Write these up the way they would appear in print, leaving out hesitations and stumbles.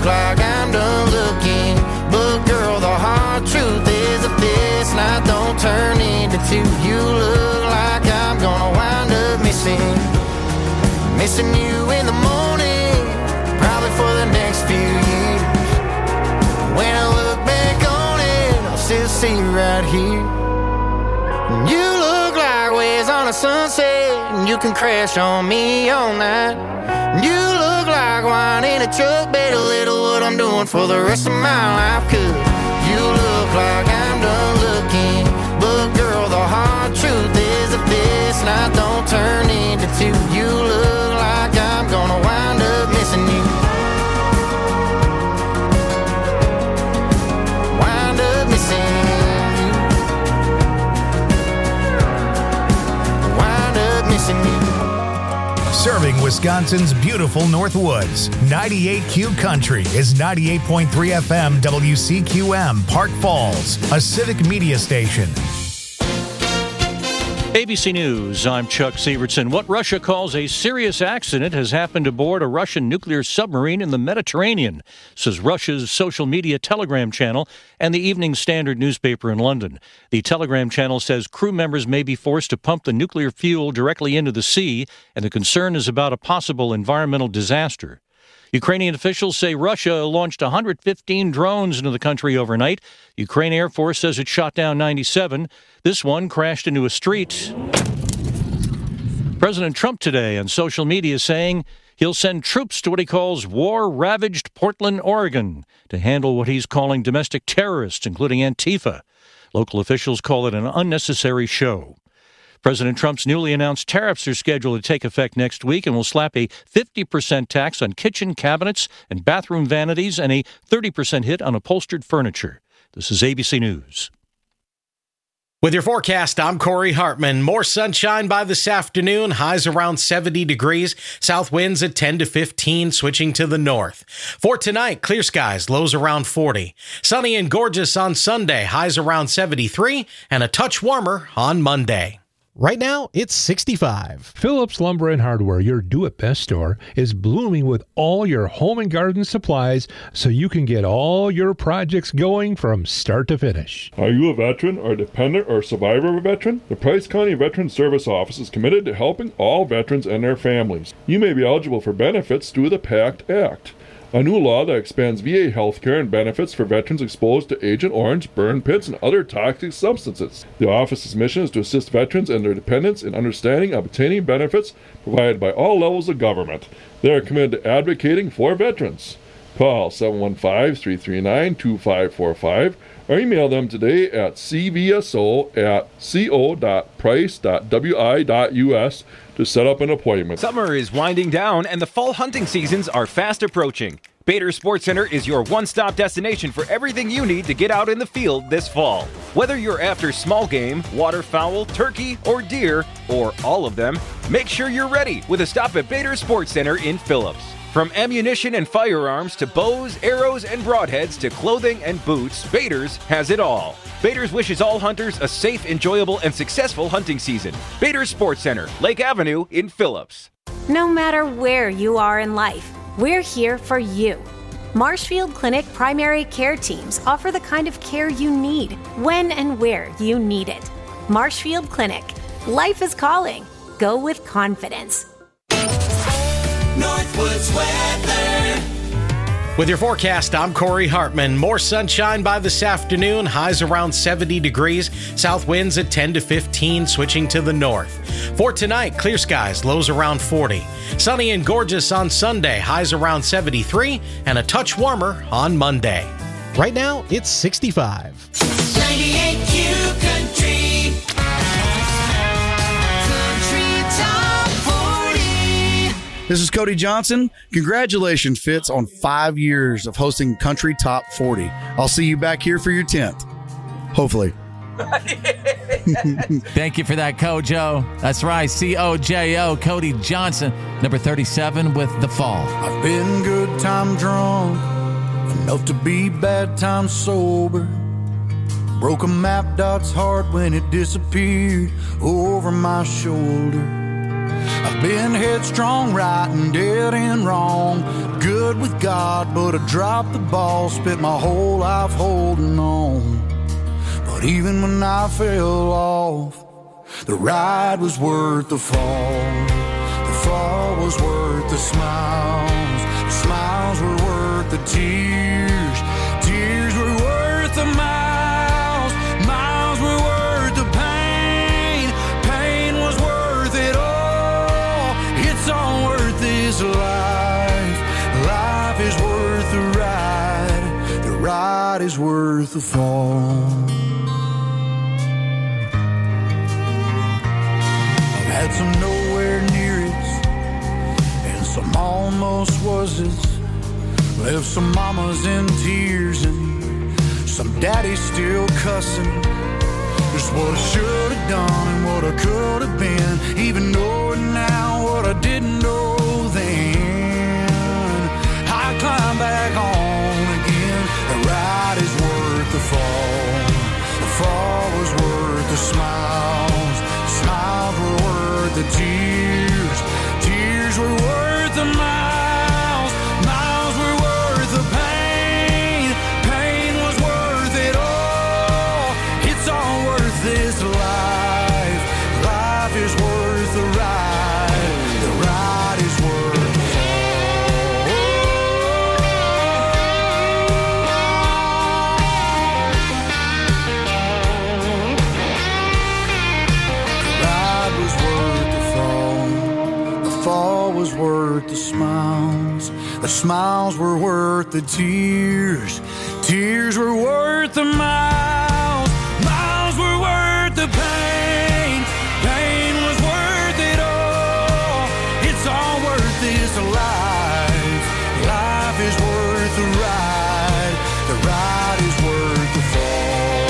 look like I'm done looking. But girl, the hard truth is if this night don't turn into two, you look like I'm gonna wind up missing you in the morning, probably for the next few years. When I look back on it, I'll still see you right here. You look like waves on a sunset, and you can crash on me all night. You look like wine in a truck, bet a little what I'm doing for the rest of my life. 'Cause you look like I'm done looking. But girl, the hard truth is if this night don't turn into two, you look like I'm gonna wind up missing you. Wind up missing you. Wind up missing you. Serving Wisconsin's beautiful Northwoods, 98Q Country is 98.3 FM WCQM, Park Falls, a civic media station. ABC News, I'm Chuck Sievertson. What Russia calls a serious accident has happened aboard a Russian nuclear submarine in the Mediterranean, says Russia's social media Telegram channel and the Evening Standard newspaper in London. The Telegram channel says crew members may be forced to pump the nuclear fuel directly into the sea, and the concern is about a possible environmental disaster. Ukrainian officials say Russia launched 115 drones into the country overnight. Ukraine Air Force says it shot down 97. This one crashed into a street. President Trump today on social media saying he'll send troops to what he calls war-ravaged Portland, Oregon, to handle what he's calling domestic terrorists, including Antifa. Local officials call it an unnecessary show. President Trump's newly announced tariffs are scheduled to take effect next week and will slap a 50% tax on kitchen cabinets and bathroom vanities and a 30% hit on upholstered furniture. This is ABC News. With your forecast, I'm Corey Hartman. More sunshine by this afternoon, highs around 70 degrees, south winds at 10 to 15, switching to the north. For tonight, clear skies, lows around 40. Sunny and gorgeous on Sunday, highs around 73, and a touch warmer on Monday. Right now, it's 65. Phillips Lumber and Hardware, your do-it-best store, is blooming with all your home and garden supplies so you can get all your projects going from start to finish. Are you a veteran or dependent or survivor of a veteran? The Price County Veteran Service Office is committed to helping all veterans and their families. You may be eligible for benefits through the PACT Act, a new law that expands VA health care and benefits for veterans exposed to Agent Orange, burn pits, and other toxic substances. The office's mission is to assist veterans and their dependents in understanding and obtaining benefits provided by all levels of government. They are committed to advocating for veterans. Call 715-339-2545 or email them today at cvso@co.price.wi.us to set up an appointment. Summer is winding down and the fall hunting seasons are fast approaching. Bader Sports Center is your one-stop destination for everything you need to get out in the field this fall. Whether you're after small game, waterfowl, turkey, or deer, or all of them, make sure you're ready with a stop at Bader Sports Center in Phillips. From ammunition and firearms to bows, arrows, and broadheads to clothing and boots, Bader's has it all. Bader's wishes all hunters a safe, enjoyable, and successful hunting season. Bader Sports Center, Lake Avenue in Phillips. No matter where you are in life, we're here for you. Marshfield Clinic primary care teams offer the kind of care you need, when and where you need it. Marshfield Clinic. Life is calling. Go with confidence. Northwoods weather. With your forecast, I'm Corey Hartman. More sunshine by this afternoon, highs around 70 degrees, south winds at 10 to 15, switching to the north. For tonight, clear skies, lows around 40. Sunny and gorgeous on Sunday, highs around 73, and a touch warmer on Monday. Right now, it's 65. 98Q Country. This is Cody Johnson. Congratulations, Fitz, on 5 years of hosting Country Top 40. I'll see you back here for your 10th. Hopefully. Thank you for that, Kojo. That's right, C-O-J-O, Cody Johnson, number 37 with The Fall. I've been good time drunk, enough to be bad time sober. Broke a map dot's heart when it disappeared over my shoulder. I've been headstrong, right and dead and wrong. Good with God, but I dropped the ball. Spent my whole life holding on. But even when I fell off, the ride was worth the fall. The fall was worth the smiles. The smiles were worth the tears. Tears were worth the miles. Miles were worth the pain. Pain was worth it all. It's all worth this life. Life is worth the ride. The ride is worth the fall. Had some nowhere near it, and some almost was it. Left some mamas in tears and some daddies still cussing. Just what I should have done and what I could have been, even knowing now what I didn't know then. I climb back on again. The ride is worth the fall. The fall was worth the smiles. Smiles were worth the tears. Tears were worth the miles. Miles were worth the pain. Pain was worth it all. It's all worth this life. Life is worth the ride. The ride is worth the fall. The ride was worth the fall. The fall was worth the smiles. The smiles were worth the tears. Tears were worth the miles. Miles were worth the pain. Pain was worth it all. It's all worth this life. Life is worth the ride. The ride is worth the fall.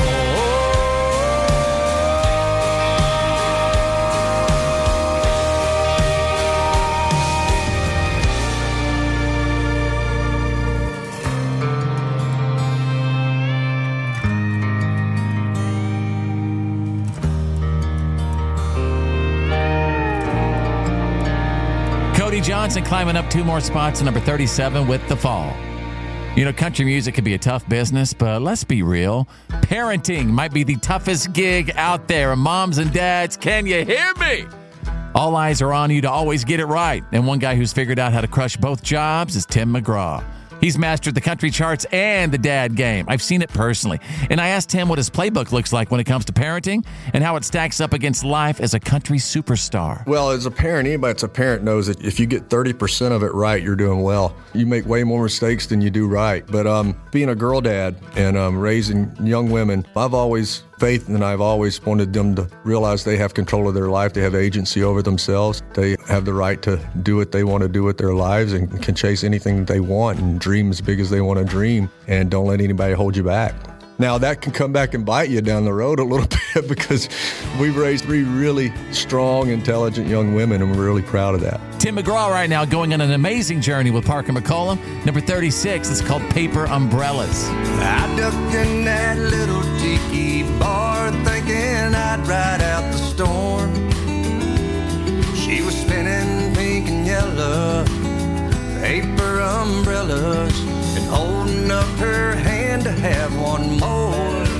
Cody Johnson climbing up 2 more spots to number 37 with The Fall. You know, country music can be a tough business, but let's be real. Parenting might be the toughest gig out there. Moms and dads, can you hear me? All eyes are on you to always get it right. And one guy who's figured out how to crush both jobs is Tim McGraw. He's mastered the country charts and the dad game. I've seen it personally. And I asked him what his playbook looks like when it comes to parenting and how it stacks up against life as a country superstar. Well, as a parent, anybody that's a parent knows that if you get 30% of it right, you're doing well. You make way more mistakes than you do right. But being a girl dad and raising young women, Faith and I've always wanted them to realize they have control of their life. They have agency over themselves. They have the right to do what they want to do with their lives and can chase anything that they want and dream as big as they want to dream, and don't let anybody hold you back. Now, that can come back and bite you down the road a little bit because we've raised 3 really strong, intelligent young women, and we're really proud of that. Tim McGraw right now going on an amazing journey with Parker McCollum. Number 36, it's called Paper Umbrellas. I ducked in that little tiki bar thinking I'd ride out the storm. She was spinning pink and yellow paper umbrellas and holding up her hand to have one more.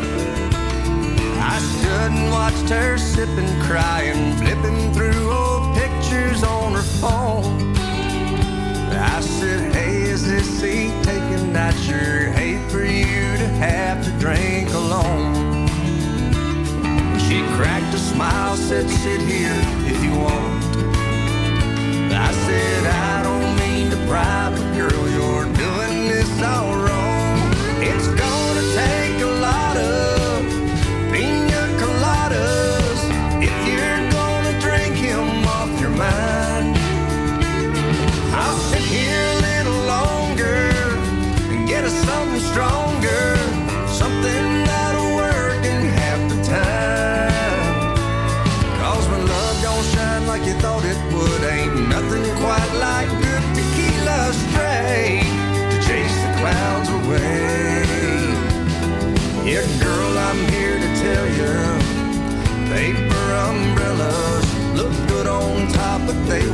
I stood and watched her sipping, crying, flipping through old pictures on her phone. I said, hey, is this seat taken? I'd sure hate for you to have to drink alone. She cracked a smile, said, sit here if you want. I said, I don't mean to pry, but girl, you're doing this all wrong. It's gonna take a lot of pina coladas if you're gonna drink him off your mind. I'll sit here a little longer and get us something stronger, something that'll work in half the time. 'Cause when love don't shine like you thought it would, ain't nothing quite like good tequila straight to chase the clouds away. Yeah, girl, I'm here to tell you, paper umbrellas look good on top, but they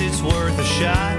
it's worth a shot.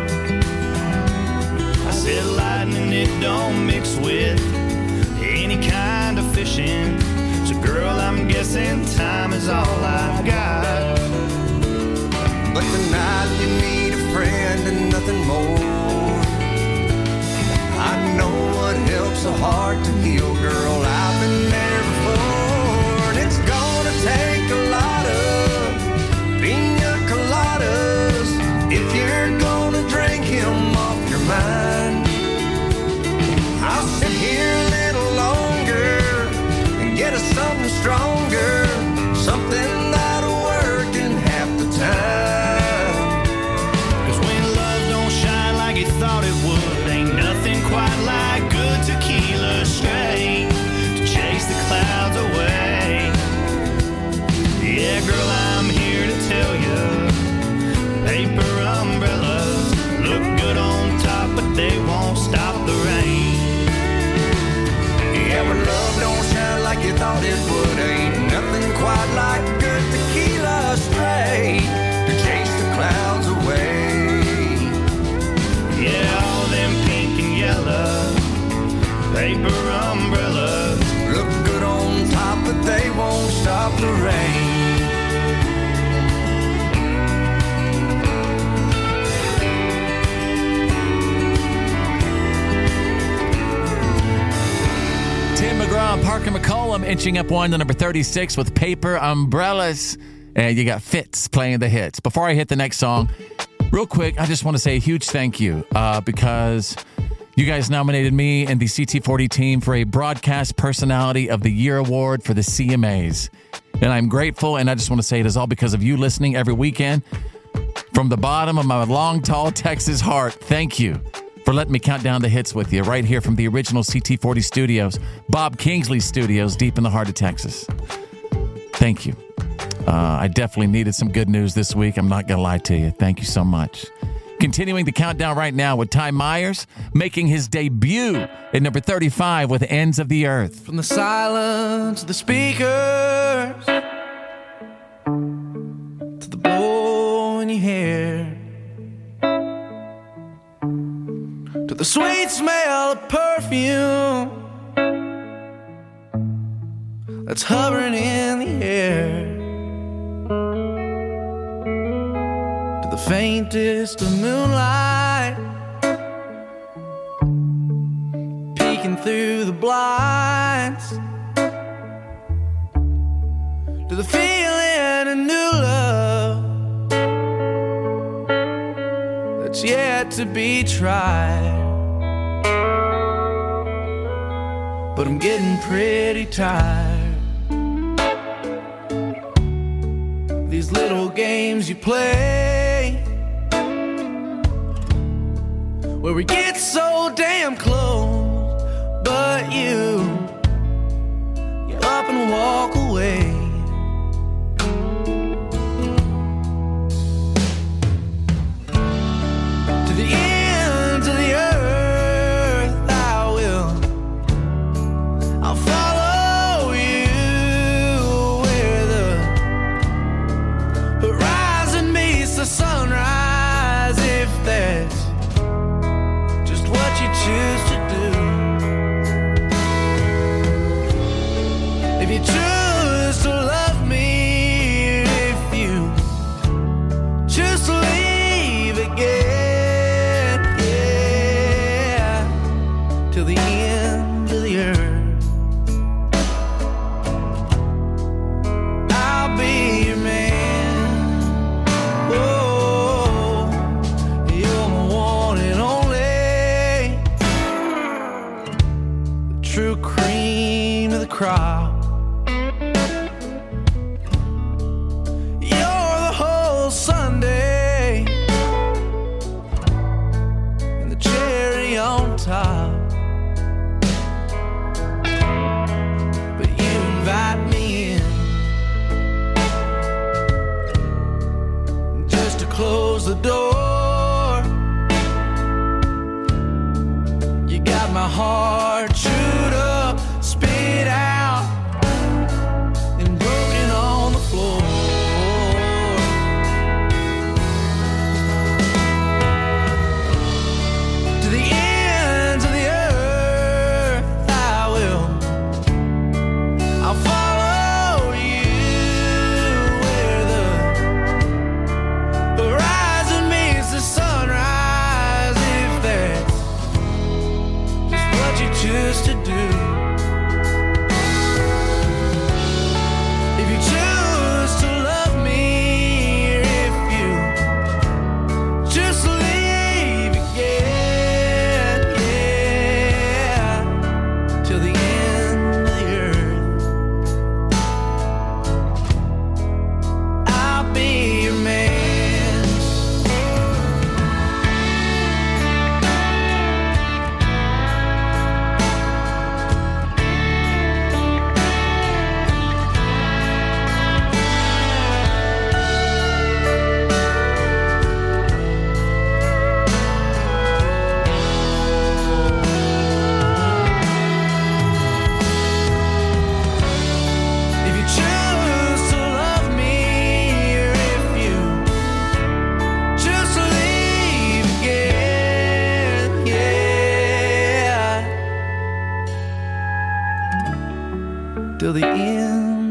I said lightning, it don't mix with any kind of fishing. So girl, I'm guessing time is all I've got. But tonight you need a friend and nothing more. I know what helps a heart to heal, girl. I've been there before. And it's gonna take a lot of pina coladas if you're gonna drink him off your mind. I'll sit here a little longer and get us something stronger, something that'll work in half the time. 'Cause when love don't shine like it thought it would, ain't nothing quite like good tequila straight to chase the clouds away. Yeah, girl, I'm here to tell you, paper umbrellas look good on top, but they won't stop the rain. Yeah, when love don't shine like you thought it would, ain't nothing quite like good tequila straight to chase the clouds away. Yeah, all them pink and yellow paper umbrellas look good on top, but they won't stop the rain. Tim McGraw and Parker McCollum inching up one to number 36 with Paper Umbrellas. And you got Fitz playing the hits. Before I hit the next song, real quick, I just want to say a huge thank you because you guys nominated me and the CT40 team for a Broadcast Personality of the Year award for the CMAs. And I'm grateful, and I just want to say it is all because of you listening every weekend. From the bottom of my long, tall Texas heart, thank you for letting me count down the hits with you right here from the original CT40 studios, Bob Kingsley Studios, deep in the heart of Texas. Thank you. I definitely needed some good news this week. I'm not going to lie to you. Thank you so much. Continuing the countdown right now with Ty Myers making his debut at number 35 with Ends of the Earth. from the silence of the speakers to the blow in your hair to the sweet smell of perfume that's hovering in the air, to the faintest of moonlight peeking through the blinds, to the feeling of new love that's yet to be tried. But I'm getting pretty tired. These little games you play, where we get so damn close, but you up and walk away. To the ends of the earth I will. I'll follow you where the horizon meets the sunrise, if that's just what you choose to do. If you choose to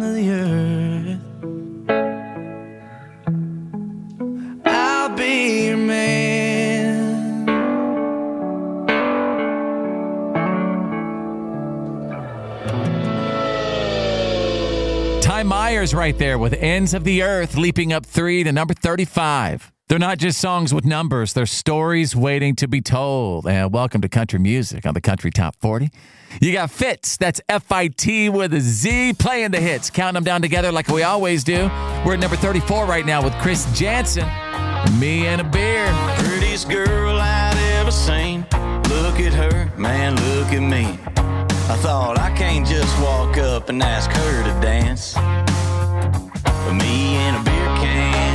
of the earth. I'll be your man. Ty Myers right there with Ends of the Earth, leaping up 3 to number 35. They're not just songs with numbers, they're stories waiting to be told. And welcome to country music on the Country Top 40. You got Fitz, that's F-I-T with a Z, playing the hits, counting them down together like we always do. We're at number 34 right now with Chris Jansen, Me and a Beer. Prettiest girl I'd ever seen. Look at her, man, look at me. I thought I can't just walk up and ask her to dance. But me and a beer can.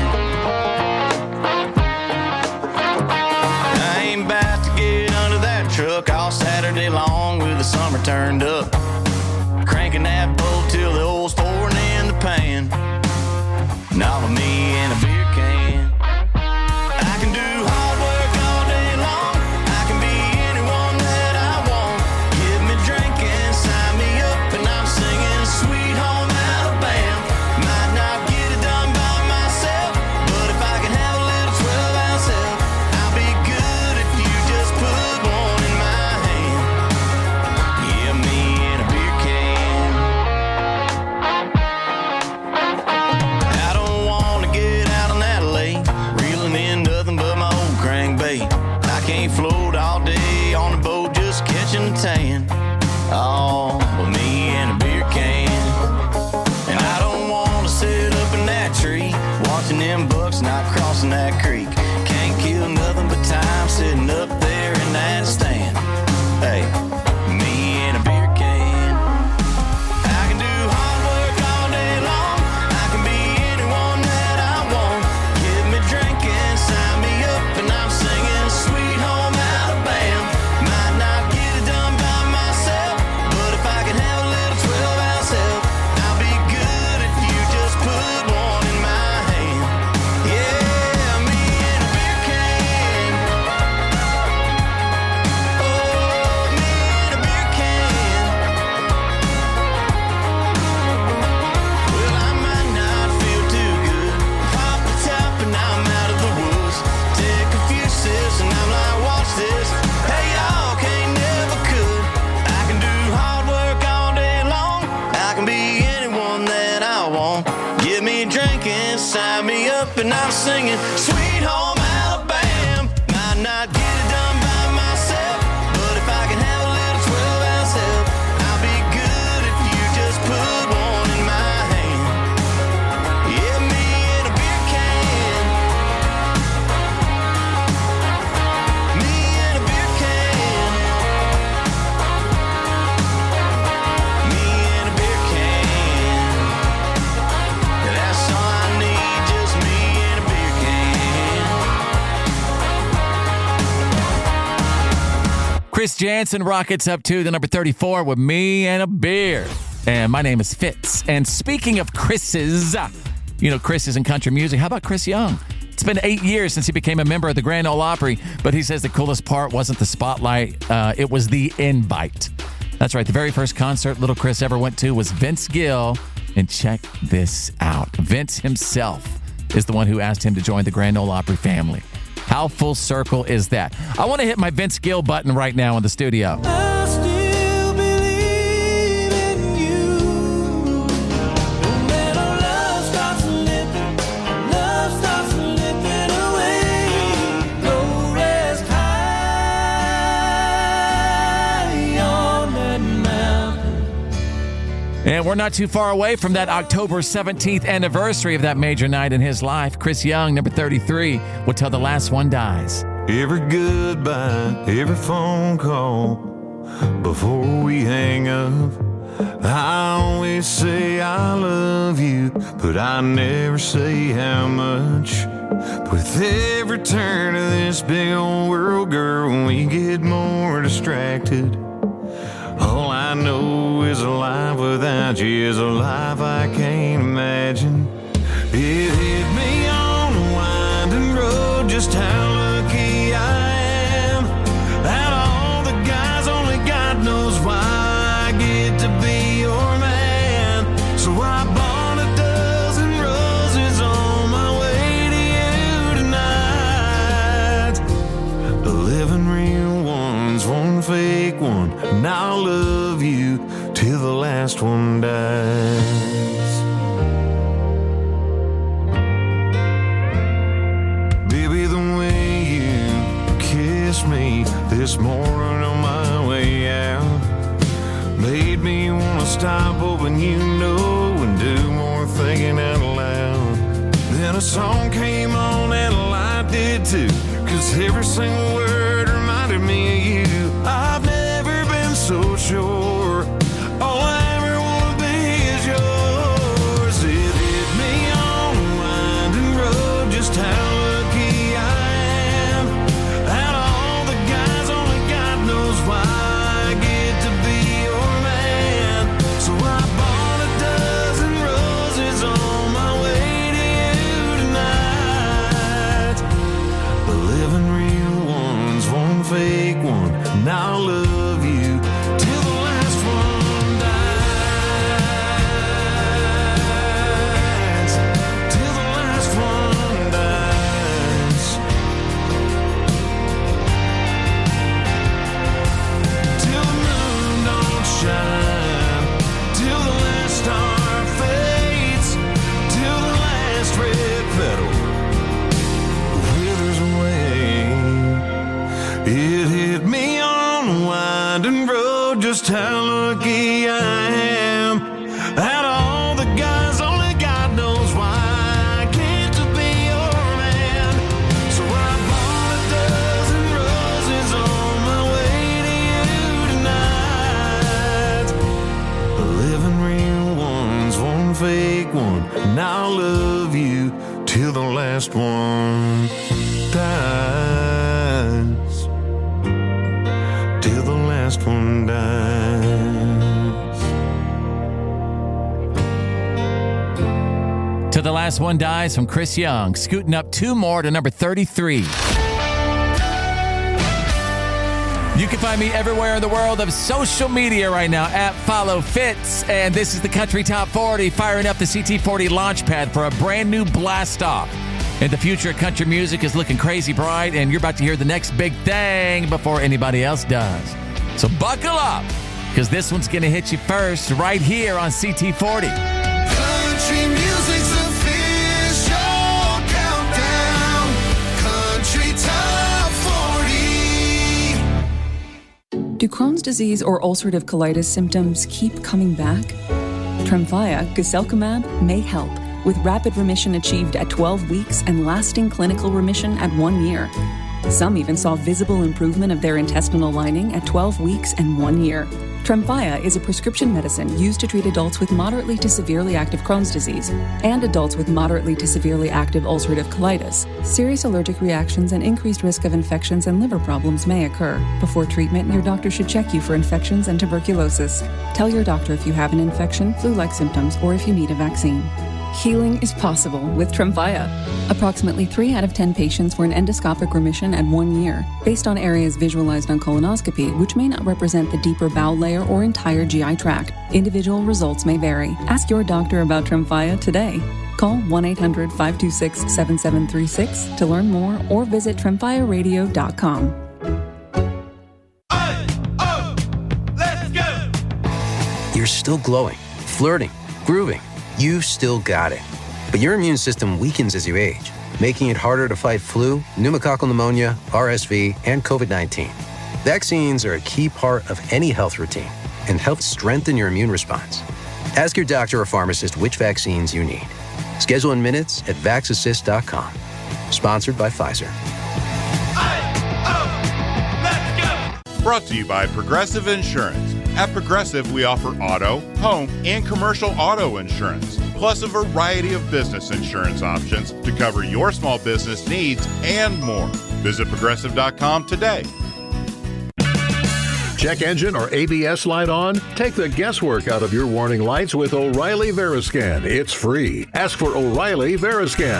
I ain't about to get under that truck all Saturday long with the summer turned up. Cranking that boat till the oil's pouring in the pan. Now with me and a beer can. I can do hard work all day long. I can be anyone that I want. Give me drink and sign me up, and I'm singing Sweet Home Alabama. Might not get it done by myself, but if I can have a little 12-ounce help, I'll be good if you just put one in my hand. Yeah, me and a beer can. I don't want to get out on that lake, reeling in nothing but my old crankbait. I can't float all day on the boat just catching a tan. Oh, but me and a beer can. And I don't want to sit up in that tree watching them bucks not crossing that creek. Can't kill nothing but time sitting up there in that stand. Hey, me and a beer can. I can do hard work all day long. I can be anyone that I want. Give me drink and sign me up, and I'm singing Sweet Home Alabama. Might not get it done by myself, but if I can have a little 12-ounce help, I'll be good if you just put one in my hand. Yeah, me and a beer can. Oh, me and a beer can. Well, I might not feel too good. Pop the top and I'm out of the woods. Take a few sips and I'm like, watch this. Hey, y'all can't never could. I can do hard work all day long. I can be anyone that I want. Give me a drink and sign me up, and I'm singing Sweet Home Alabama. Might not get it done by myself, but if I can have a little 12-ounce help, I'll be good if you just put one in my hand. Yeah, me and a beer can. Me and a beer can. Me and a beer can. That's all I need, just me and a beer can. Chris Jansen rockets up to the number 34 with Me and a Beer. And my name is Fitz. And speaking of Chris's, you know, Chris is in country music. How about Chris Young? It's been 8 years since he became a member of the Grand Ole Opry, but he says the coolest part wasn't the spotlight, it was the invite. That's right, the very first concert little Chris ever went to was Vince Gill. And check this out. Vince himself is the one who asked him to join the Grand Ole Opry family. How full circle is that? I want to hit my Vince Gill button right now in the studio. I still believe in you. No matter love starts slipping, love starts slipping away. Go rest high on that mountain. And we're not too far away from that October 17th anniversary of that major night in his life. Chris Young, number 33, will tell the last one dies. Every goodbye, every phone call before we hang up. I always say I love you, but I never say how much. With every turn of this big old world, girl, we get more distracted. All I know is a life without you is a life I can't imagine. It hit me on a winding road, just how lucky I am. Out of all the guys, only God knows why I get to be your man. So I I bought a dozen roses on my way to you tonight. 11 real ones, one fake one, and I'll love you till the last one dies. Baby, the way you kissed me this morning on my way out made me want to stop hoping you know and do more thinking out loud. Then a song came on and a light did too, 'cause every single word reminded me of you. I've never been so sure all I ever want to be is yours. It hit me on a winding road just how lucky I am. Out of all the guys, only God knows why I get to be your man. So I bought a dozen roses on my way to you tonight. 11 real ones, one fake one, and I'll love you till the last one dies. Till the last one dies. Till the moon don't shine, till the last star fades, till the last red petal withers away. It hit me on a winding road just how lucky I am. Out of all the guys, only God knows why I get to be your man. So I bought a dozen roses on my way to you tonight. 11 real ones, one fake one, and I'll love you till the last one dies. Till the last one dies. Till the Last One Dies from Chris Young, scooting up 2 more to number 33. You can find me everywhere in the world of social media right now at Follow Fitz. And this is the Country Top 40, firing up the CT40 Launchpad for a brand new blast off. And the future of country music is looking crazy bright, and you're about to hear the next big thing before anybody else does. So buckle up, because this one's going to hit you first right here on CT40. Country music's official countdown. Country Top 40. Do Crohn's disease or ulcerative colitis symptoms keep coming back? Tremfya, guselkumab, may help, with rapid remission achieved at 12 weeks and lasting clinical remission at 1 year. Some even saw visible improvement of their intestinal lining at 12 weeks and 1 year. Tremfya is a prescription medicine used to treat adults with moderately to severely active Crohn's disease and adults with moderately to severely active ulcerative colitis. Serious allergic reactions and increased risk of infections and liver problems may occur. Before treatment, your doctor should check you for infections and tuberculosis. Tell your doctor if you have an infection, flu-like symptoms, or if you need a vaccine. Healing is possible with Tremfya. Approximately 3 out of 10 patients were in endoscopic remission at 1 year, based on areas visualized on colonoscopy, which may not represent the deeper bowel layer or entire GI tract. Individual results may vary. Ask your doctor about Tremfya today. Call 1-800-526-7736 to learn more or visit TremfyaRadio.com. You're still glowing, flirting, grooving. You've still got it. But your immune system weakens as you age, making it harder to fight flu, pneumococcal pneumonia, RSV, and COVID-19. Vaccines are a key part of any health routine and help strengthen your immune response. Ask your doctor or pharmacist which vaccines you need. Schedule in minutes at VaxAssist.com. Sponsored by Pfizer. Brought to you by Progressive Insurance. At Progressive, we offer auto, home, and commercial auto insurance, plus a variety of business insurance options to cover your small business needs and more. Visit Progressive.com today. Check engine or ABS light on? Take the guesswork out of your warning lights with O'Reilly Veriscan. It's free. Ask for O'Reilly Veriscan.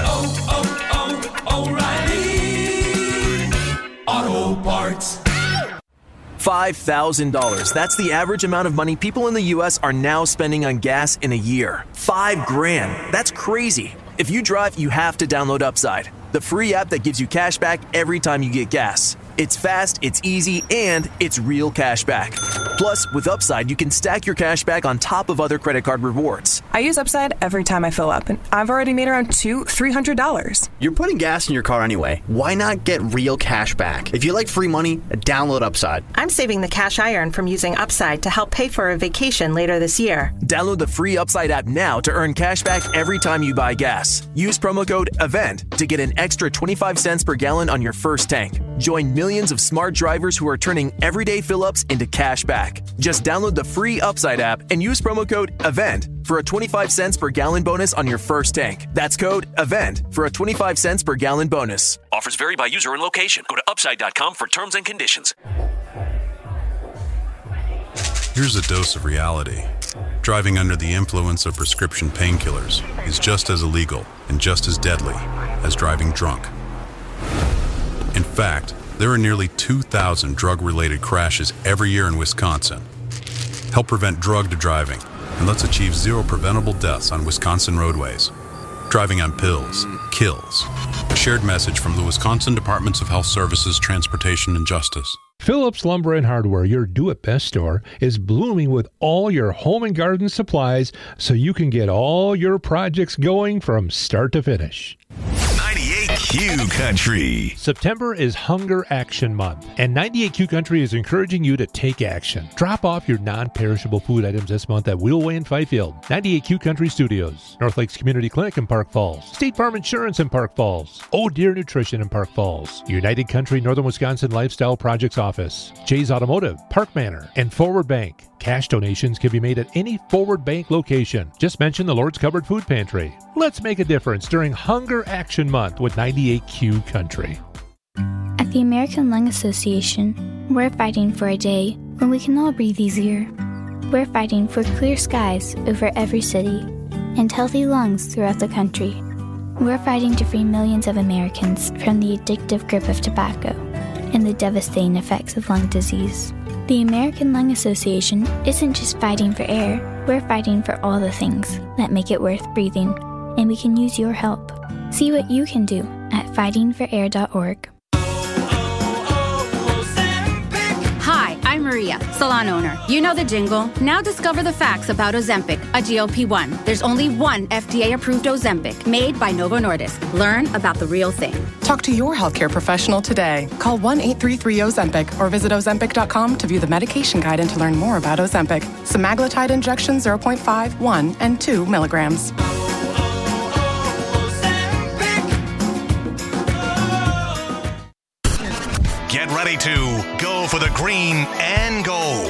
O'Reilly Auto Parts. $5,000. That's the average amount of money people in the U.S. are now spending on gas in a year. $5,000. That's crazy. If you drive, you have to download Upside, the free app that gives you cash back every time you get gas. It's fast, it's easy, and it's real cash back. Plus, with Upside, you can stack your cash back on top of other credit card rewards. I use Upside every time I fill up, and I've already made around $300. You're putting gas in your car anyway. Why not get real cash back? If you like free money, download Upside. I'm saving the cash I earn from using Upside to help pay for a vacation later this year. Download the free Upside app now to earn cash back every time you buy gas. Use promo code EVENT to get an extra 25 cents per gallon on your first tank. Join millions of smart drivers who are turning everyday fill-ups into cash back. Just download the free Upside app and use promo code EVENT for a 25 cents per gallon bonus on your first tank. That's code EVENT for a 25 cents per gallon bonus. Offers vary by user and location. Go to Upside.com for terms and conditions. Here's a dose of reality. Driving under the influence of prescription painkillers is just as illegal and just as deadly as driving drunk. In fact, there are nearly 2,000 drug-related crashes every year in Wisconsin. Help prevent drug driving, and let's achieve zero preventable deaths on Wisconsin roadways. Driving on pills kills. A shared message from the Wisconsin Departments of Health Services, Transportation, and Justice. Phillips Lumber and Hardware, your do-it-best store, is blooming with all your home and garden supplies so you can get all your projects going from start to finish. 98Q Country. September is Hunger Action Month, and 98Q Country is encouraging you to take action. Drop off your non-perishable food items this month at Wheelway in Fifield, 98Q Country Studios, North Lakes Community Clinic in Park Falls, State Farm Insurance in Park Falls, Oh Deer Nutrition in Park Falls, United Country Northern Wisconsin Lifestyle Projects Office, Jay's Automotive, Park Manor, and Forward Bank. Cash donations can be made at any Forward Bank location. Just mention the Lord's Cupboard Food Pantry. Let's make a difference during Hunger Action Month with 98Q Country. At the American Lung Association, we're fighting for a day when we can all breathe easier. We're fighting for clear skies over every city and healthy lungs throughout the country. We're fighting to free millions of Americans from the addictive grip of tobacco and the devastating effects of lung disease. The American Lung Association isn't just fighting for air, we're fighting for all the things that make it worth breathing, and we can use your help. See what you can do at fightingforair.org. Hi, I'm Maria, salon owner. You know the jingle. Now discover the facts about Ozempic, a GLP-1. There's only one FDA-approved Ozempic made by Novo Nordisk. Learn about the real thing. Talk to your healthcare professional today. Call 1-833-OZEMPIC or visit Ozempic.com to view the medication guide and to learn more about Ozempic. Semaglutide injection 0.5, 1, and 2 milligrams. Get ready to go for the green and gold.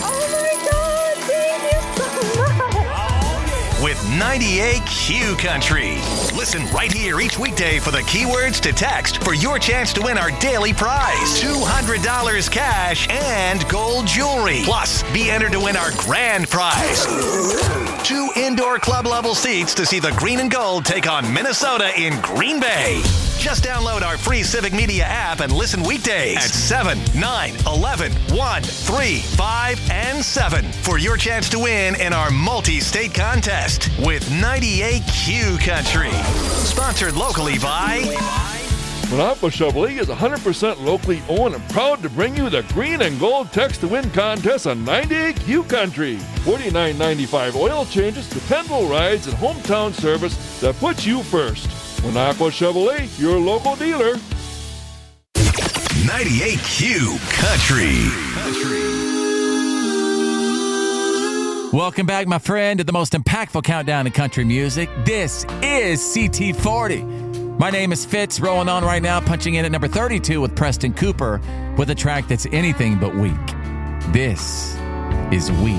With 98Q Country. Listen right here each weekday for the keywords to text for your chance to win our daily prize. $200 cash and gold jewelry. Plus, be entered to win our grand prize. 2 indoor club level seats to see the green and gold take on Minnesota in Green Bay. Just download our free Civic Media app and listen weekdays at 7, 9, 11, 1, 3, 5, and 7 for your chance to win in our multi-state contest with 98Q Country. Sponsored locally by... Monaco Chevrolet is 100% locally owned and proud to bring you the Green and Gold Text to Win contest on 98Q Country. $49.95 oil changes, dependable rides, and hometown service that puts you first. Monaco Chevrolet, your local dealer. 98Q Country. Welcome back, my friend, to the most impactful countdown in country music. This is CT40. My name is Fitz, rolling on right now, punching in at number 32 with Preston Cooper with a track that's anything but weak. This is Weak.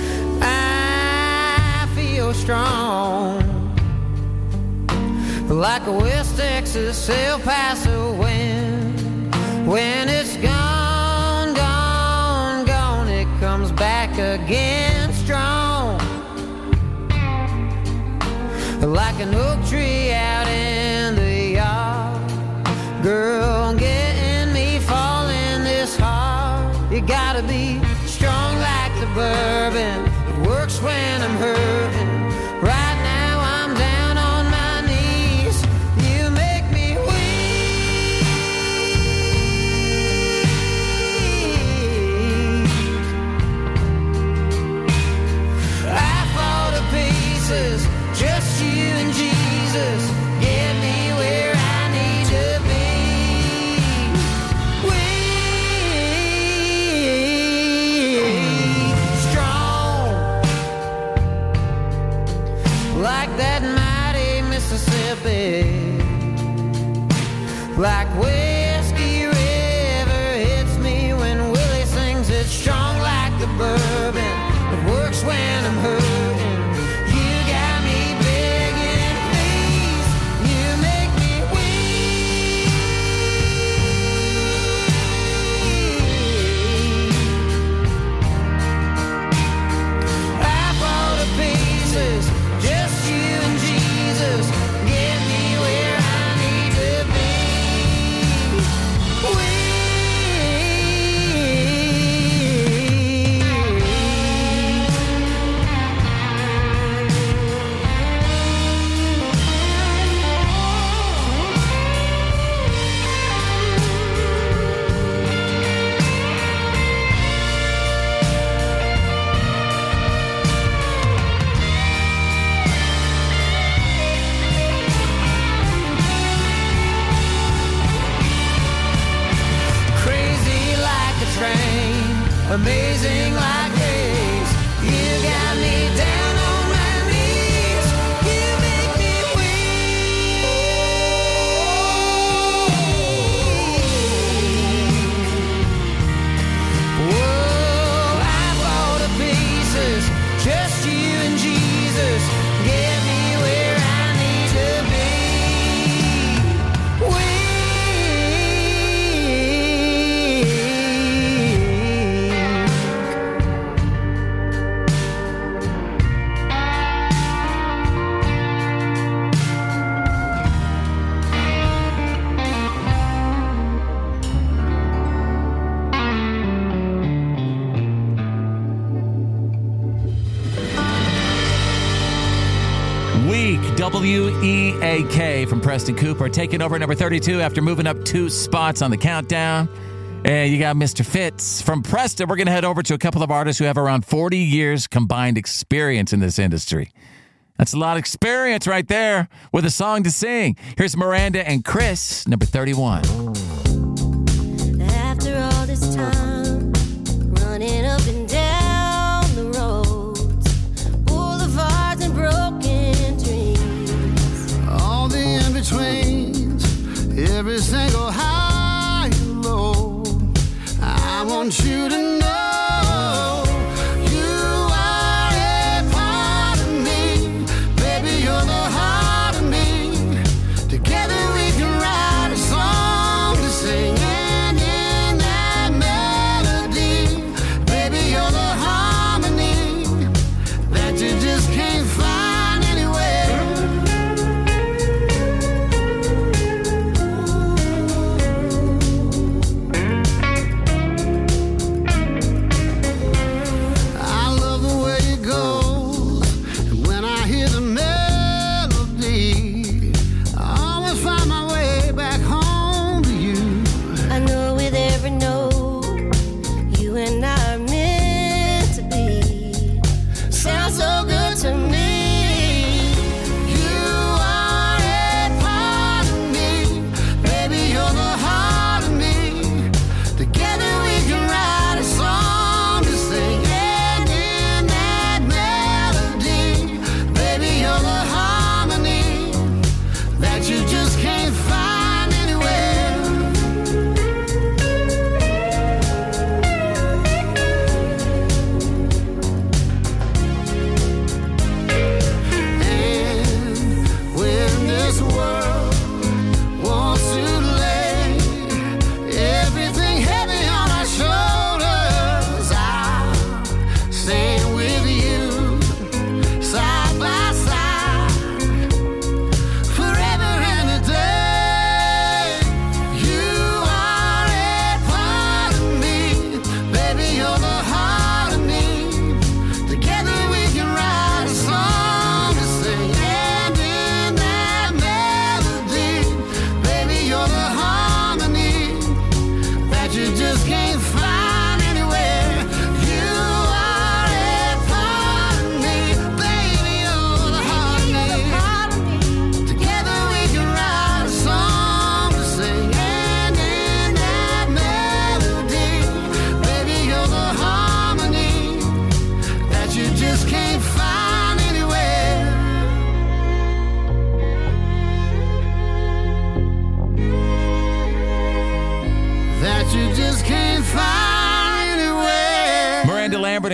I feel strong, like a West Texas El Paso wind. When it's gone, gone, gone, it comes back again strong, like an oak tree out in the yard. Girl, getting me falling this hard. You gotta gotta be strong like the bourbon. It works when I'm hurting. Right now I'm down on my knees. You make me weak. I fall to pieces. Just you and Jesus. Get me where I need to be. Like that mighty Mississippi, like whiskey river hits me when Willie sings it. Strong like the bourbon, it works when I'm hurting. You got me begging, please. You make me weak. I fall to pieces. Just you and Jesus, get me where I need to be. Crazy like a train, amazing like grace. You got me down on my knees. You make me weak. Whoa, I fall to pieces. Just you and Jesus. Get me where I need to be. Weak, W-E-A-K from Preston Cooper, taking over at number 32 after moving up 2 spots on the countdown. And you got Mr. Fitz from Preston. We're going to head over to a couple of artists who have around 40 years combined experience in this industry. That's a lot of experience right there with a song to sing. Here's Miranda and Chris, number 31. After all this time, running up and down the roads, boulevards and broken dreams, all the in-betweens, every single high and low. I want you to know you are a part of me. Baby, you're the heart of me. Together we can write a song to sing, and in that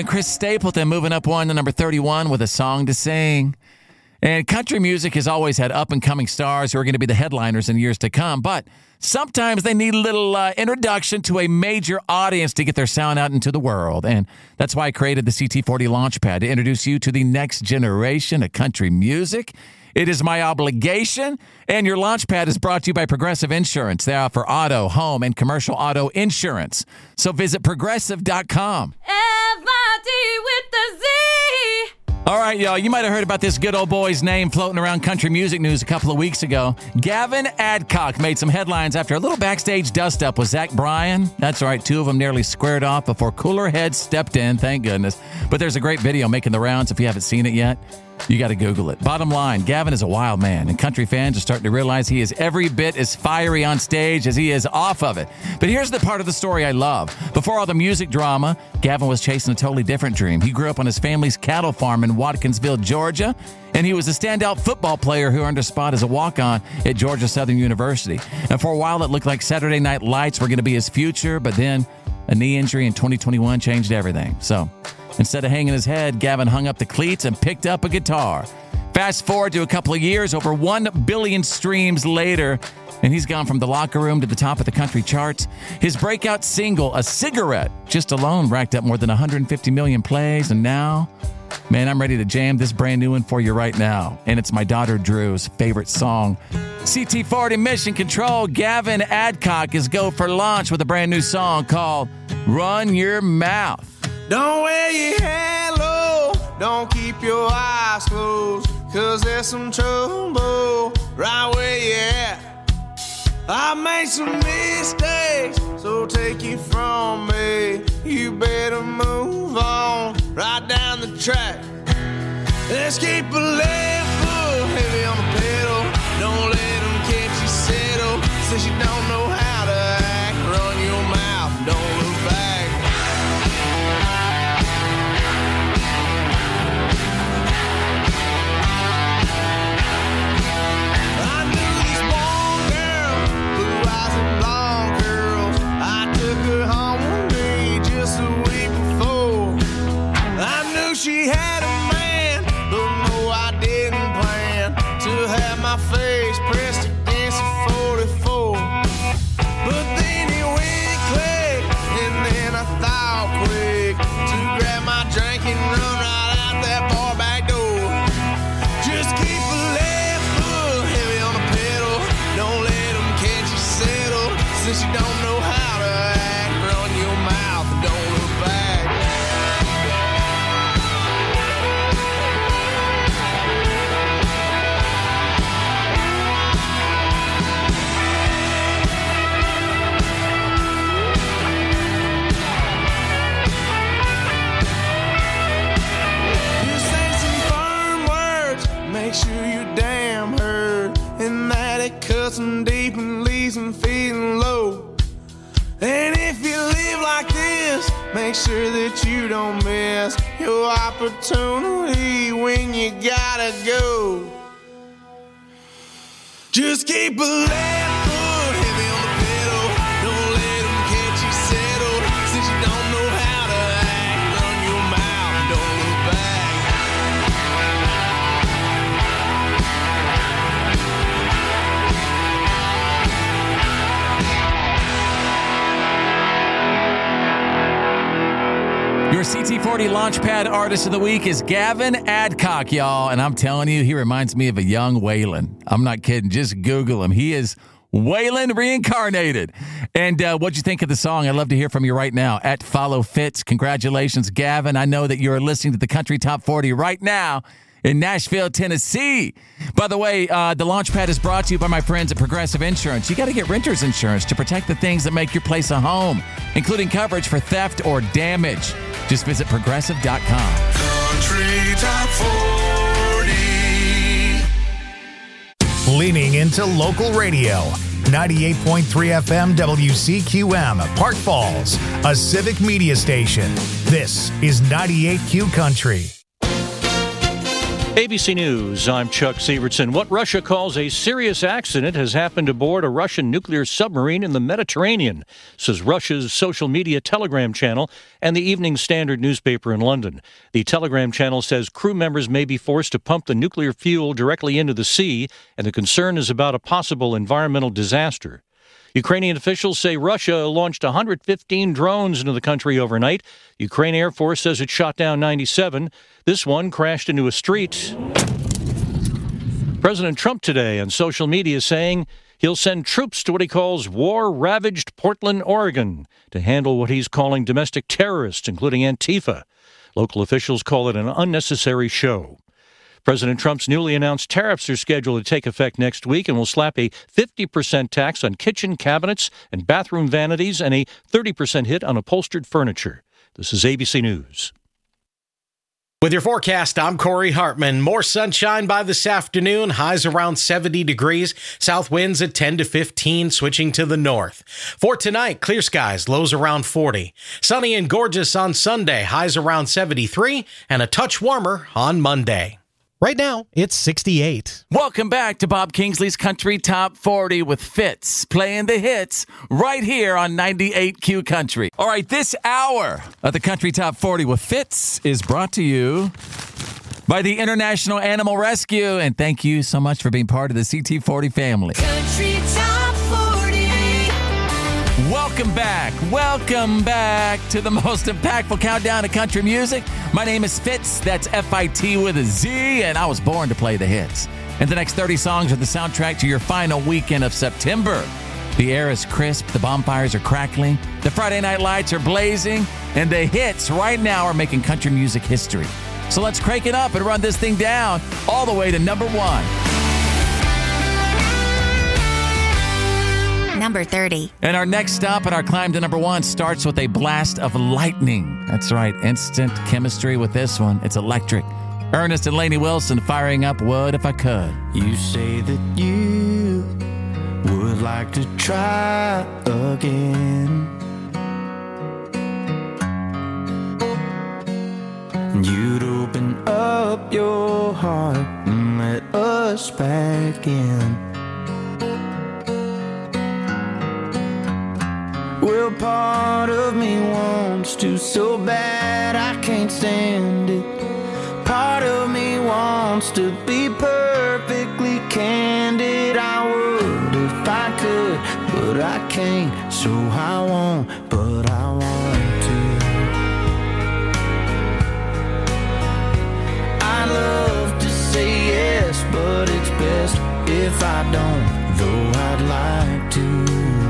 and Chris Stapleton moving up one to number 31 with A Song to Sing. And country music has always had up-and-coming stars who are going to be the headliners in years to come, but sometimes they need a little introduction to a major audience to get their sound out into the world. And that's why I created the CT40 Launchpad, to introduce you to the next generation of country music. It is my obligation, and your Launchpad is brought to you by Progressive Insurance. They offer auto, home, and commercial auto insurance. So visit Progressive.com. F-I-D with the Z. All right, y'all, you might have heard about this good old boy's name floating around country music news a couple of weeks ago. Gavin Adcock made some headlines after a little backstage dust-up with Zach Bryan. That's right, two of them nearly squared off before cooler heads stepped in, thank goodness. But there's a great video making the rounds if you haven't seen it yet. You got to Google it. Bottom line, Gavin is a wild man, and country fans are starting to realize he is every bit as fiery on stage as he is off of it. But here's the part of the story I love. Before all the music drama, Gavin was chasing a totally different dream. He grew up on his family's cattle farm in Watkinsville, Georgia, and he was a standout football player who earned a spot as a walk-on at Georgia Southern University. And for a while, it looked like Saturday Night Lights were going to be his future, but then a knee injury in 2021 changed everything. So instead of hanging his head, Gavin hung up the cleats and picked up a guitar. Fast forward to a couple of years, over 1 billion streams later, and he's gone from the locker room to the top of the country charts. His breakout single, A Cigarette, just alone racked up more than 150 million plays, and now, man, I'm ready to jam this brand new one for you right now. And it's my daughter Drew's favorite song. CT40 Mission Control, Gavin Adcock is go for launch with a brand new song called Run Your Mouth. Don't wear your head low, don't keep your eyes closed, 'cause there's some trouble right where you at. I made some mistakes, so take it from me. You better move on right down the track. Let's keep a left foot heavy on the pedal. Don't let them catch you settle. Since you don't know how to act, run your mouth, don't look back. She had a man, but no, I didn't plan to have my face pressed against a 44. But then it went click, and then I thought quick to grab my drink and run right out that bar back door. Just keep a left foot heavy on the pedal, don't let them catch you settle. Since you don't know how to act, run your mouth and don't look back. Make sure you're damn heard, and that it cuts them deep and leaves them feeling low. And if you live like this, make sure that you don't miss your opportunity when you gotta go. Just keep a left foot heavy on the pedal, don't let them catch you settled. Since you don't know how to act, run your mouth, don't look back. Your CT40 Launchpad Artist of the Week is Gavin Adcock, y'all. And I'm telling you, he reminds me of a young Waylon. I'm not kidding. Just Google him. He is Waylon reincarnated. And what'd you think of the song? I'd love to hear from you right now at Follow Fits. Congratulations, Gavin. I know that you're listening to the Country Top 40 right now in Nashville, Tennessee. By the way, the Launchpad is brought to you by my friends at Progressive Insurance. You got to get renter's insurance to protect the things that make your place a home, including coverage for theft or damage. Just visit Progressive.com. Country Top 40. Leaning into local radio. 98.3 FM WCQM, Park Falls, a civic media station. This is 98Q Country. ABC News, I'm Chuck Sievertson. What Russia calls a serious accident has happened aboard a Russian nuclear submarine in the Mediterranean, says Russia's social media Telegram channel and the Evening Standard newspaper in London. The Telegram channel says crew members may be forced to pump the nuclear fuel directly into the sea, and the concern is about a possible environmental disaster. Ukrainian officials say Russia launched 115 drones into the country overnight. Ukraine Air Force says it shot down 97. This one crashed into a street. President Trump today on social media saying he'll send troops to what he calls war-ravaged Portland, Oregon, to handle what he's calling domestic terrorists, including Antifa. Local officials call it an unnecessary show. President Trump's newly announced tariffs are scheduled to take effect next week and will slap a 50% tax on kitchen cabinets and bathroom vanities and a 30% hit on upholstered furniture. This is ABC News. With your forecast, I'm Corey Hartman. More sunshine by this afternoon, highs around 70 degrees, south winds at 10 to 15, switching to the north. For tonight, clear skies, lows around 40. Sunny and gorgeous on Sunday, highs around 73, and a touch warmer on Monday. Right now, it's 68. Welcome back to Bob Kingsley's Country Top 40 with Fitz, playing the hits right here on 98Q Country. All right, this hour of the Country Top 40 with Fitz is brought to you by the International Animal Rescue. And thank you so much for being part of the CT40 family. Country Top 40. Welcome back. Welcome back to the most impactful countdown to country music. My name is Fitz. That's F-I-T with a Z, and I was born to play the hits. And the next 30 songs are the soundtrack to your final weekend of September. The air is crisp, the bonfires are crackling, the Friday night lights are blazing, and the hits right now are making country music history. So let's crank it up and run this thing down all the way to number 1. Number 30. And our next stop in our climb to number 1 starts with a blast of lightning. That's right, instant chemistry with this one. It's electric. Ernest and Lainey Wilson firing up What If I Could. You say that you would like to try again. You'd open up your heart and let us back in. Well, part of me wants to so bad I can't stand it. Part of me wants to be perfectly candid. I would if I could, but I can't. So I won't, but I want to. I love to say yes, but it's best if I don't, though I'd like to.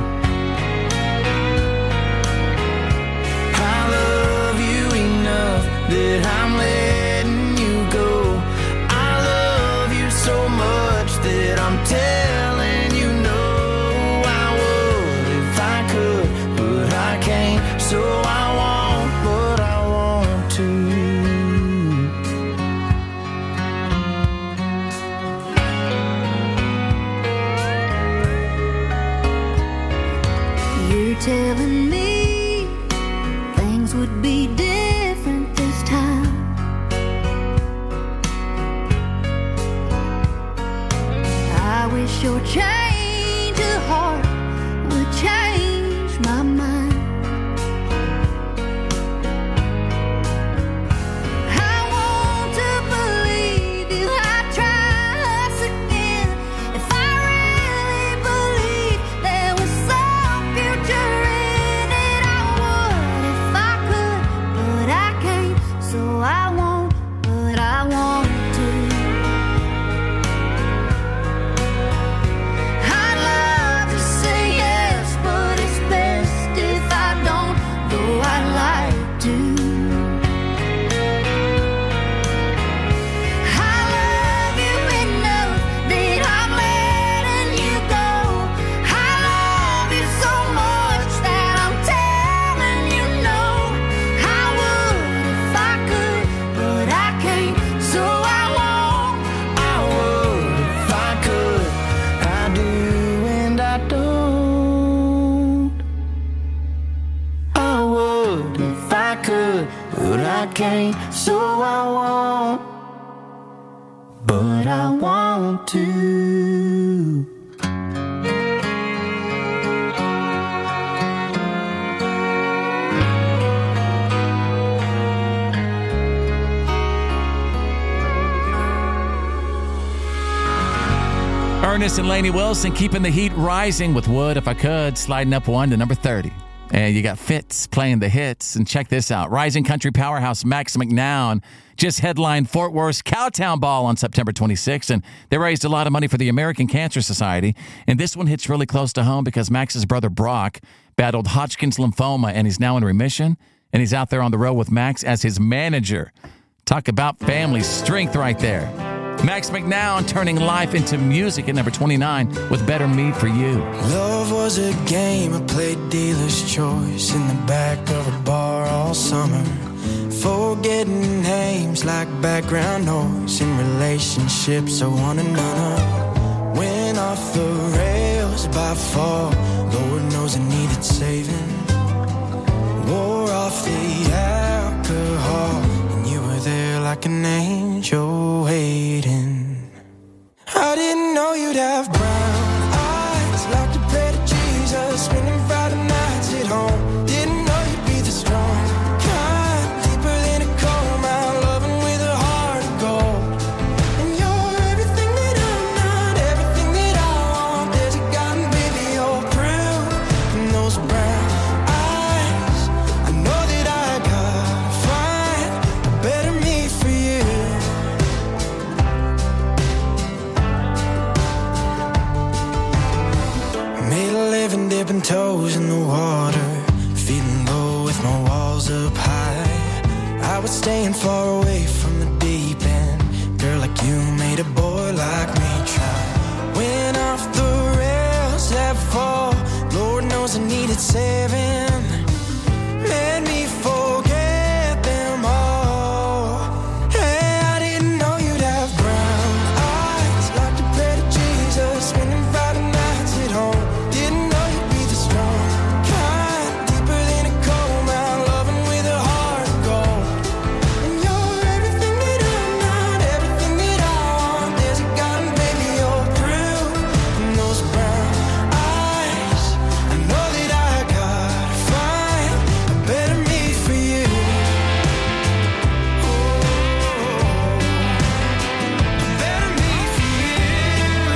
That I'm letting you go. I love you so much that I'm telling you no. I would if I could, but I can't. So I won't, but I want to. You're telling me things would be different. Your change of heart would change my mind. I want to believe you. I try us again. If I really believe there was some future in it, I would if I could, but I can't. So I won't, but I want to. Can't, so I won't, Ernest and Lainey Wilson keeping the heat rising with Would If I Could, sliding up one to number 30. And you got Fitz playing the hits. And check this out. Rising country powerhouse Max McNown just headlined Fort Worth's Cowtown Ball on September 26th. And they raised a lot of money for the American Cancer Society. And this one hits really close to home because Max's brother Brock battled Hodgkin's lymphoma and he's now in remission. And he's out there on the road with Max as his manager. Talk about family strength right there. Max McNown turning life into music at number 29 with Better Me For You. Love was a game I played dealer's choice in the back of a bar all summer. Forgetting names like background noise in relationships of one another. Went off the rails by fall, Lord knows I needed saving. Wore off the alcohol, and you were there like an angel waiting. I didn't know you'd have brown eyes like the bread of Jesus, spending Friday nights at home. Didn't know you'd be the strong kind, deeper than a coal mine, loving with a heart of gold. And you're everything that I'm not, everything that I want. There's a garden, baby, you're proof. And those brown eyes, I know that I gotta find a better me for you. Made a living dipping toes in the water, feeling low with my walls up high. I was staying far away from the deep end. Girl like you made a boy like me try. Went off the rails that fall, Lord knows I needed saving. Made me forget them all. Hey, I didn't know you'd have brown eyes like the bread of Jesus, spending Friday nights at home. Didn't know you'd be the strong kind, deeper than a coal mine, loving with a heart of gold. And you're everything that I'm not, everything that I want. There's a garden, baby, you're proof. And those brown eyes, I know that I gotta find a better me for you. A better me for you.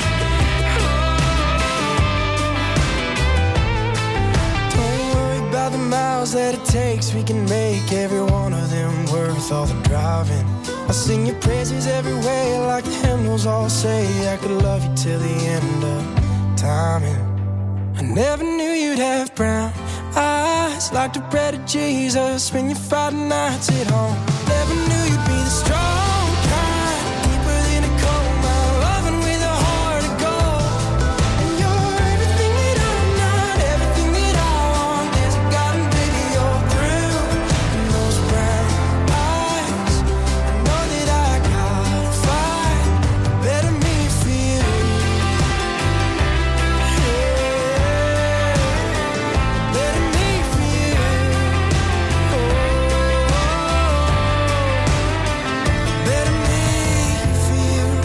Don't worry about the miles that it takes. We can make every one of them worth all the driving. I sing your praises every way, like the hymnals all say. I could love you till the end of time. And I never knew you'd have brown eyes like the bread of Jesus, spend your Friday nights at home. Never knew you'd be the strong kind, deeper than a coal mine, loving with a heart of gold. And you're everything that I'm not, everything that I want. There's a garden, baby, you're through. And those brown eyes, I know that I gotta find a better me for you. Better me for you. Better me for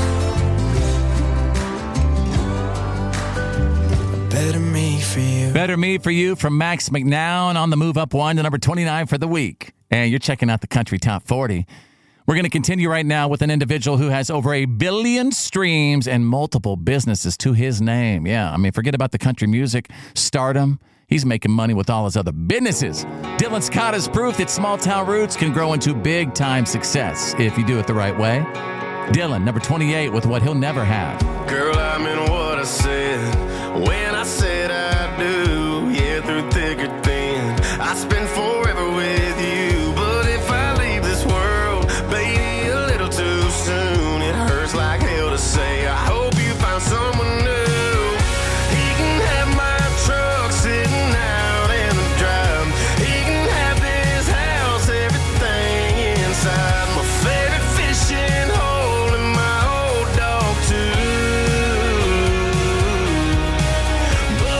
you. Better me for you. Better Me For You from Max McNown on the move up one to number 29 for the week. And you're checking out the Country Top 40. We're going to continue right now with an individual who has over 1 billion streams and multiple businesses to his name. Yeah, I mean, forget about the country music stardom. He's making money with all his other businesses. Dylan Scott is proof that small town roots can grow into big time success if you do it the right way. Dylan, number 28 with What He'll Never Have. Girl, I meant what I said when I said I do. Yeah, through thick or thin, I spend forever with you. But if I leave this world, baby, a little too soon, it hurts like hell to say. I hope you find someone new. He can have my truck sitting out in the drive. He can have this house, everything inside. My favorite fishing hole and my old dog too.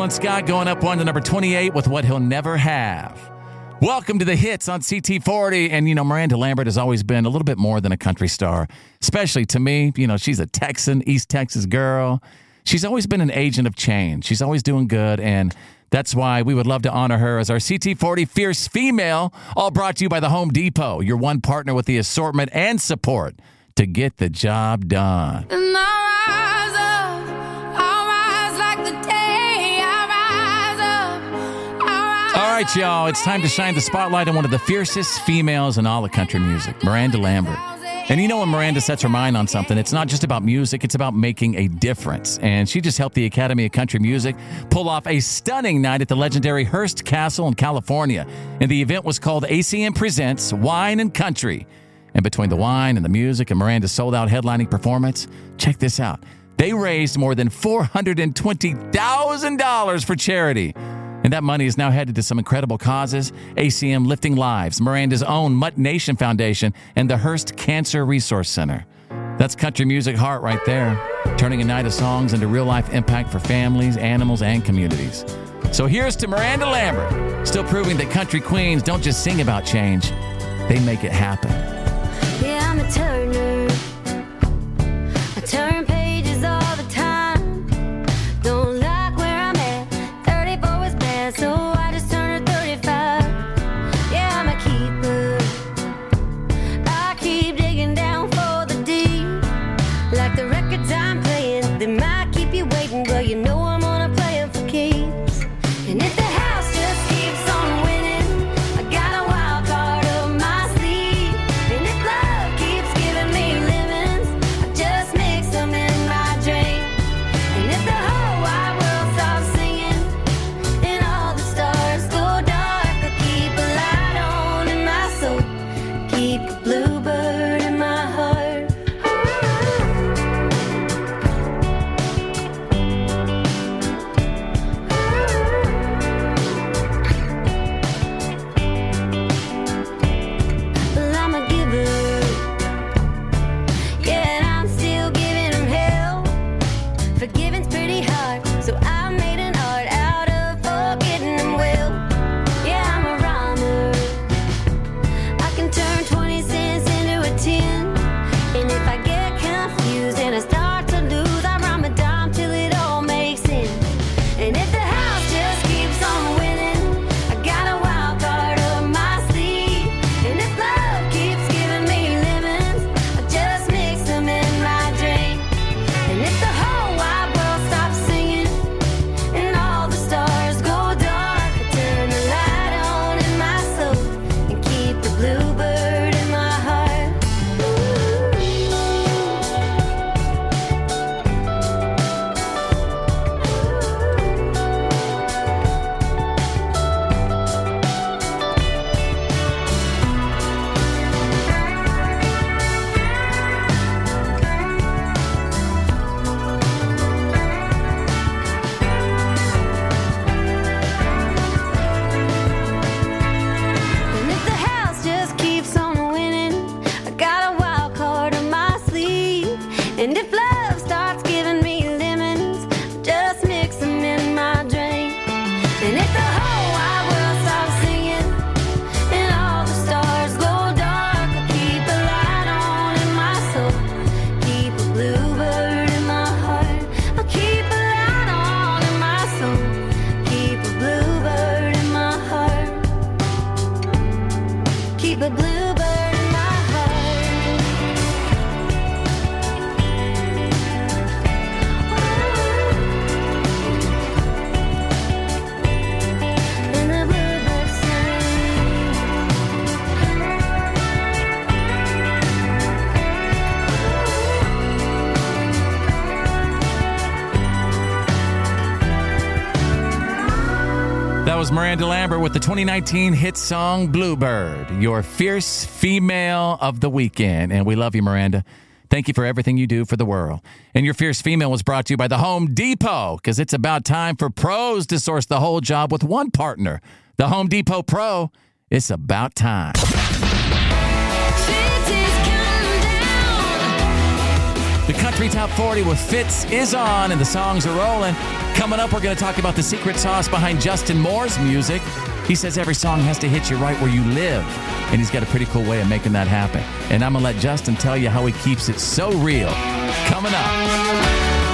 Alan Scott going up one to number 28 with What He'll Never Have. Welcome to the hits on CT40. And, Miranda Lambert has always been a little bit more than a country star, especially to me. She's a Texan, East Texas girl. She's always been an agent of change. She's always doing good. And that's why we would love to honor her as our CT40 Fierce Female, all brought to you by the Home Depot, your one partner with the assortment and support to get the job done. And I'll rise like the day I rise up. All right, y'all, it's time to shine the spotlight on one of the fiercest females in all of country music, Miranda Lambert. And when Miranda sets her mind on something, it's not just about music, it's about making a difference. And she just helped the Academy of Country Music pull off a stunning night at the legendary Hearst Castle in California. And the event was called ACM Presents Wine and Country. And between the wine and the music and Miranda's sold-out headlining performance, check this out. They raised more than $420,000 for charity. And that money is now headed to some incredible causes: ACM Lifting Lives, Miranda's own Mutt Nation Foundation, and the Hearst Cancer Resource Center. That's country music heart right there, turning a night of songs into real-life impact for families, animals, and communities. So here's to Miranda Lambert, still proving that country queens don't just sing about change, they make it happen. Yeah, I'm a turner. I turn pages all the time. Don't like where I'm at. 34 was bad, so I just turned 35. Yeah, I'm a keeper. I keep digging down for the deep. Like the records I'm playing, they might keep you waiting, but I'm gonna play them for keeps. And if the house just keeps on winning, I got a wild card up my sleeve. And if love keeps giving me lemons, I just mix them in my drink. And if the whole wide world stops singing and all the stars go dark, I keep a light on in my soul, keep a bluebird in my heart. Well, I'm a giver, yeah, and I'm still giving them hell. Forgiving's pretty hard, so I made an art out of forgetting them well. Yeah, I'm a rhymer. I can turn 20 cents into a 10. And if I get confused and I start to lose, I rhyme a dime till it all makes sense. And if the house just keeps on winning, I got a wild card up my sleeve. And if love keeps giving me lemons, I just mix them in my drink. And if the whole wide world stops singing and all the stars go dark, I turn the light on in my soul and keep the bluebird in my heart. And if the house just keeps on winning, I got a wild card on my sleeve. And if love starts giving me lemons, just mix them in my drink. And if the whole wide world stops singing and all the stars go dark, I keep a light on in my soul, keep a bluebird in my heart. I'll keep a light on in my soul, keep a bluebird in my heart. Keep a bluebird in my heart. And the bluebird That was Miranda Lambert with the 2019 hit song Bluebird, your fierce female of the weekend. And we love you, Miranda. Thank you for everything you do for the world. And your fierce female was brought to you by the Home Depot, because it's about time for pros to source the whole job with one partner. The Home Depot Pro, it's about time. The Country Top 40 with Fitz is on, and the songs are rolling. Coming up, we're going to talk about the secret sauce behind Justin Moore's music. He says every song has to hit you right where you live, and he's got a pretty cool way of making that happen. And I'm going to let Justin tell you how he keeps it so real. Coming up.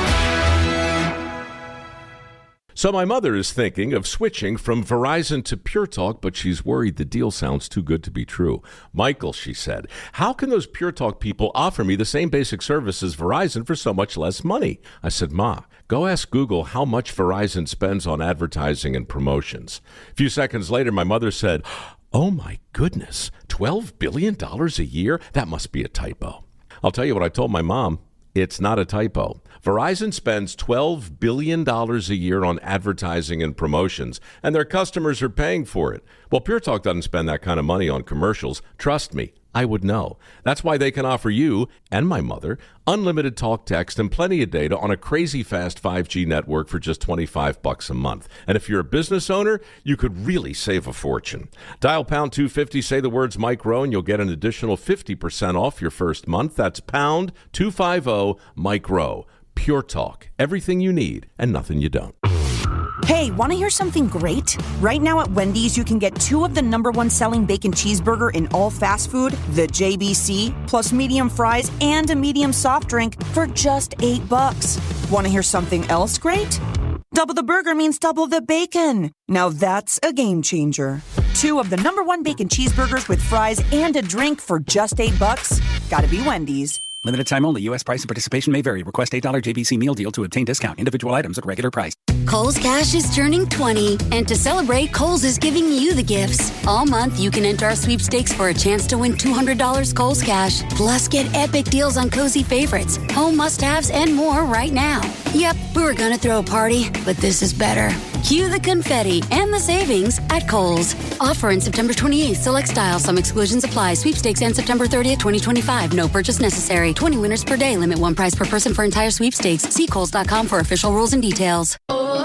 So my mother is thinking of switching from Verizon to Pure Talk, but she's worried the deal sounds too good to be true. Michael, she said, how can those Pure Talk people offer me the same basic service as Verizon for so much less money? I said, Ma, go ask Google how much Verizon spends on advertising and promotions. A few seconds later, my mother said, oh my goodness, $12 billion a year? That must be a typo. I'll tell you what I told my mom. It's not a typo. Verizon spends $12 billion a year on advertising and promotions, and their customers are paying for it. Well, Pure Talk doesn't spend that kind of money on commercials. Trust me, I would know. That's why they can offer you and my mother unlimited talk, text, and plenty of data on a crazy fast 5G network for just $25 a month. And if you're a business owner, you could really save a fortune. Dial pound 250, say the words Mike Rowe, and you'll get an additional 50% off your first month. That's pound 250 Mike Rowe. Pure Talk. Everything you need and nothing you don't. Hey, want to hear something great? Right now at Wendy's, you can get 2 of the #1 selling bacon cheeseburger in all fast food, the JBC, plus medium fries and a medium soft drink for just $8. Want to hear something else great? Double the burger means double the bacon. Now that's a game changer. 2 of the #1 bacon cheeseburgers with fries and a drink for just $8. Gotta be Wendy's. Limited time only. U.S. price and participation may vary. Request $8 JBC meal deal to obtain discount. Individual items at regular price. Kohl's Cash is turning 20, and to celebrate, Kohl's is giving you the gifts. All month, you can enter our sweepstakes for a chance to win $200 Kohl's Cash. Plus, get epic deals on cozy favorites, home must-haves, and more right now. Yep, we were gonna throw a party, but this is better. Cue the confetti and the savings at Kohl's. Offer in September 28th. Select styles. Some exclusions apply. Sweepstakes ends September 30th, 2025. No purchase necessary. 20 winners per day. Limit 1 prize per person for entire sweepstakes. See Kohls.com for official rules and details.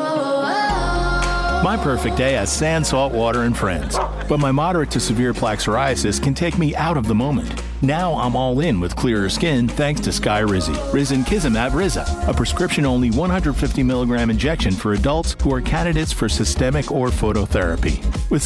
My perfect day has sand, salt water, and friends. But my moderate to severe plaque psoriasis can take me out of the moment. Now I'm all in with clearer skin thanks to Skyrizi. Risankizumab Riza, a prescription-only 150 milligram injection for adults who are candidates for systemic or phototherapy. With